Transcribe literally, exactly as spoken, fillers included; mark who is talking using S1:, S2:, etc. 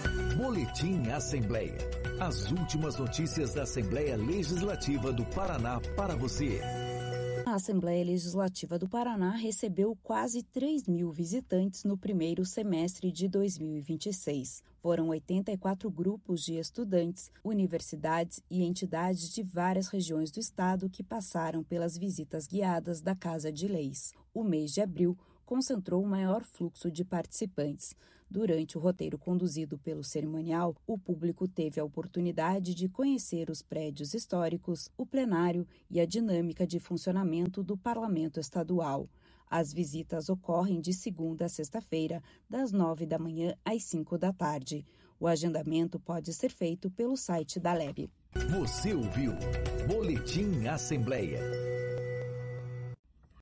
S1: Boletim Assembleia. As últimas notícias da Assembleia Legislativa do Paraná para você.
S2: A Assembleia Legislativa do Paraná recebeu quase três mil visitantes no primeiro semestre de dois mil e vinte e seis. Foram oitenta e quatro grupos de estudantes, universidades e entidades de várias regiões do estado que passaram pelas visitas guiadas da Casa de Leis. O mês de abril concentrou o maior fluxo de participantes. Durante o roteiro conduzido pelo cerimonial, o público teve a oportunidade de conhecer os prédios históricos, o plenário e a dinâmica de funcionamento do Parlamento Estadual. As visitas ocorrem de segunda a sexta-feira, das nove da manhã às cinco da tarde. O agendamento pode ser feito pelo site da L E B.
S1: Você ouviu Boletim Assembleia.